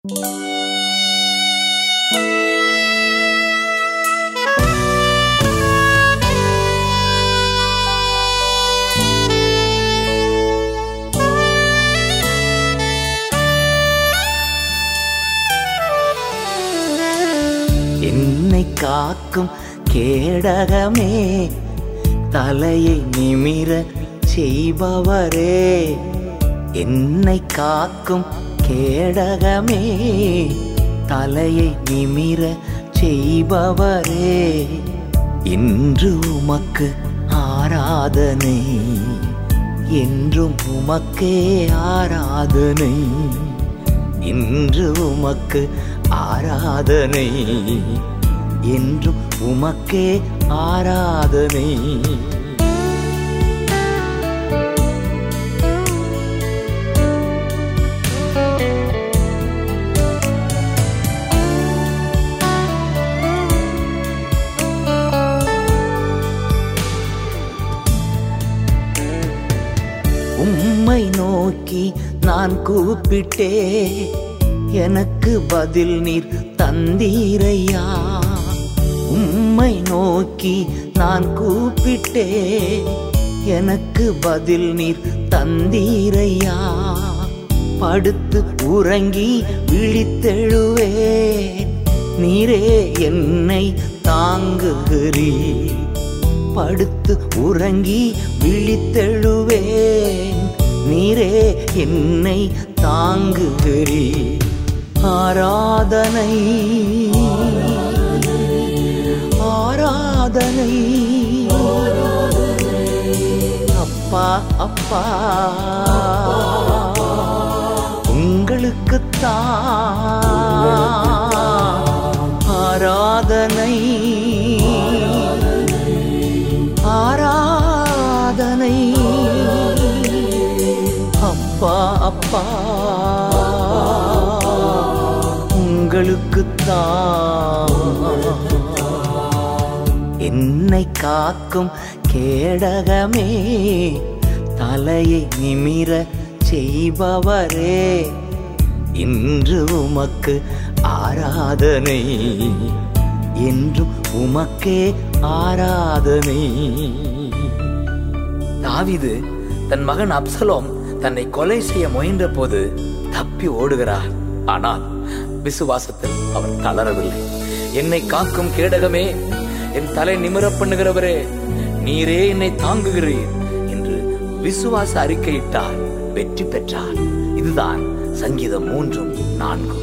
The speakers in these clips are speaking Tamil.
என்னை காக்கும் கேடகமே, தலையை நிமிர செய்பவரே. என்னை காக்கும் கேடகமே, தலையை நிமிர செய்பவரே. இன்று உமக்கு ஆராதனை, என்றும் உமக்கே ஆராதனை. இன்று உமக்கு ஆராதனை, என்றும் உமக்கே ஆராதனை. உம்மை நோக்கி நான் கூப்பிட்டே, எனக்கு பதில் நீர் தந்தீரையா. உம்மை நோக்கி நான் கூப்பிட்டே, எனக்கு பதில் நீர் தந்தீரையா. படுத்து உறங்கி விழித்தெழுவேன், நீரே என்னை தாங்குகிறீர். படுத்து உறங்கி விழித்தெழுவேன், நீரே என்னை தாங்குகிறீர். ஆராதனை ஆராதனை அப்பா அப்பா, உங்களுக்குத்தான் ஆராதனை ஆராதனை. அப்பா அப்பா, உங்களுக்குத்தான். என்னை காக்கும் கேடகமே, தலையை நிமிர செய்பவரே. இன்று உமக்கு ஆராதனை, என்றும் உமக்கே ஆராதனை. தாவீது தன் மகன் அப்சலோம் தன்னை கொலை செய்ய முயன்ற போது தப்பி ஓடுகிறார். ஆனால் விசுவாசத்தில் அவன் தளரவில்லை. என்னை காக்கும் கேடகமே, என் தலை நிமிர பண்ணுகிறவரே, நீரே என்னை தாங்குகிறீர் என்று விசுவாச அறிக்கையிட்டார், வெற்றி பெற்றார். இதுதான் சங்கீதம் 3:4.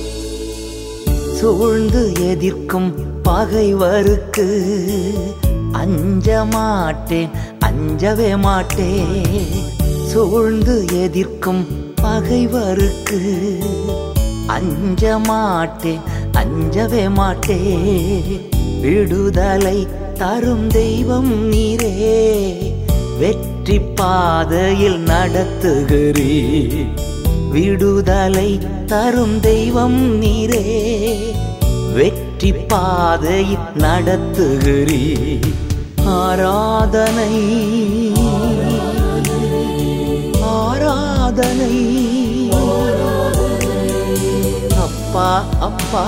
சூழ்ந்து எதிர்க்கும் பகைவருக்கு அஞ்ச மாட்டேன், அஞ்சவே மாட்டேன். சூழ்ந்து எதிர்க்கும் பகைவருக்கு அஞ்ச மாட்டேன், அஞ்சவே மாட்டேன். விடுதலை தரும் தெய்வம் நீரே, வெற்றி பாதையில் நடத்துகிறீர். விடுதலை தரும் தெய்வம் நீரே, வெற்றி பாதையில் நடத்துகிறீர். ஆராதனை ஆராதனை அப்பா அப்பா,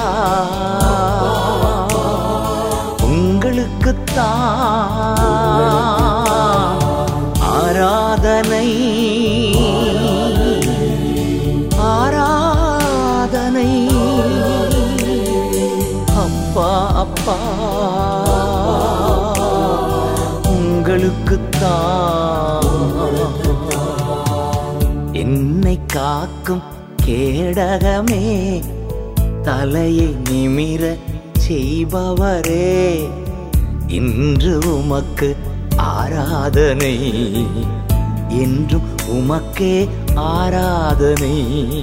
உங்களுக்குத்தான் ஆராதனை ஆராதனை. அப்பா அப்பா, உங்களுக்குத்தான். என்னை காக்கும் கேடகமே, தலையை நிமிர செய்பவரே. இன்று உமக்கு ஆராதனை, என்றும் உமக்கே ஆராதனை.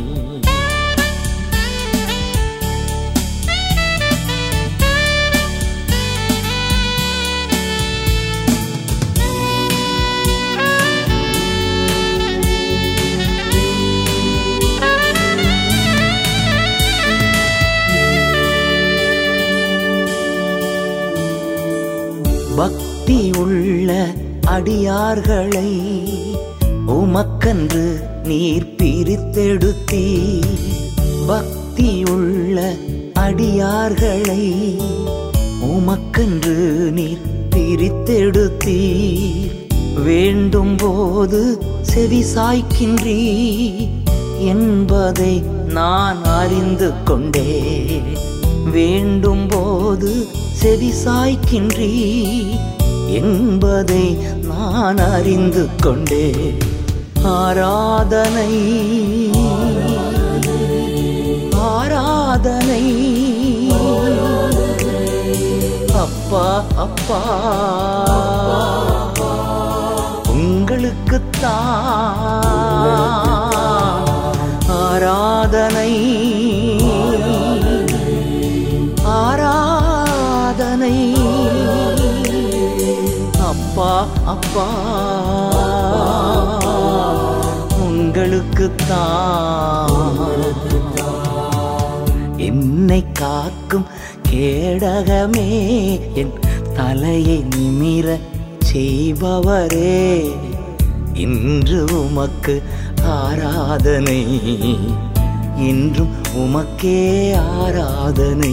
பக்தி உள்ள அடியார்களை உமக்கன்று நீர் பிரித்தெடுத்தீர். பக்தி பக்தியுள்ள அடியார்களை உமக்கென்று நீர் பிரித்தெடுத்தீர். வேண்டும் போது செவி சாய்க்கின்றீர் என்பதை நான் அறிந்து கொண்டே. வேண்டும் போது செவி சாய்க்கின்றீர் என்பதை நான் அறிந்து கொண்டே. ஆராதனை ஆராதனை அப்பா அப்பா உங்களுக்குத்தான் ஆராதனை ஆராதனை அப்பா அப்பா உங்களுக்குத்தான். என்னை காக்கும் கேடகமே, என் தலையை நிமிர செய்பவரே, இன்று உமக்கு ஆராதனை, என்றும் உமக்கே ஆராதனை.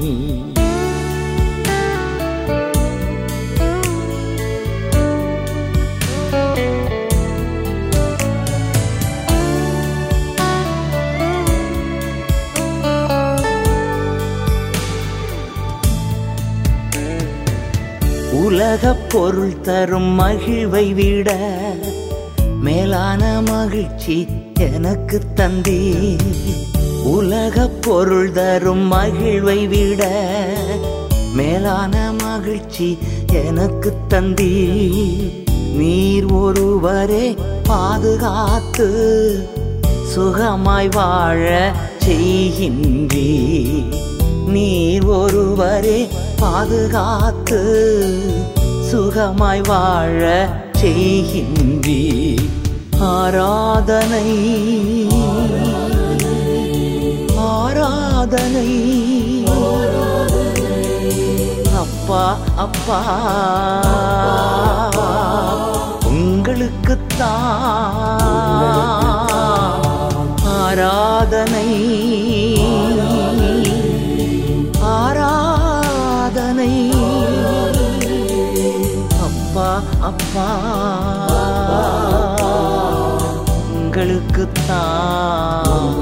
உலகப் பொருள் தரும் மகிழ்வை விட மேலான மகிழ்ச்சி எனக்கு தந்தீர். உலகப் பொருள் தரும் மகிழ்வை விட மேலான மகிழ்ச்சி எனக்கு தந்தீர். நீர் ஒருவரே பாதுகாத்து சுகமாய் வாழ செய்கின்றீர். நீர் ஒருவரே பாதுகாத்து சுகமாய் வாழ செய்கின்றீர். ஆராதனை ஆராதனை அப்பா அப்பா உங்களுக்குத்தான் ஆராதனை ஆராதனை அப்பா அப்பா உங்களுக்குத்தான்.